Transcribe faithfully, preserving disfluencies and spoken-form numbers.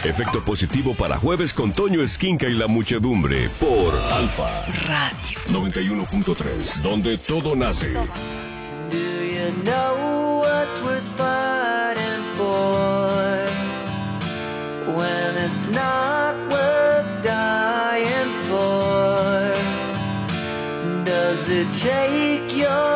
Efecto positivo para jueves con Toño Esquinca y la muchedumbre por Alfa Radio noventa y uno punto tres, donde todo nace. Do you know what's worth fighting for when it's not worth dying for? Does it change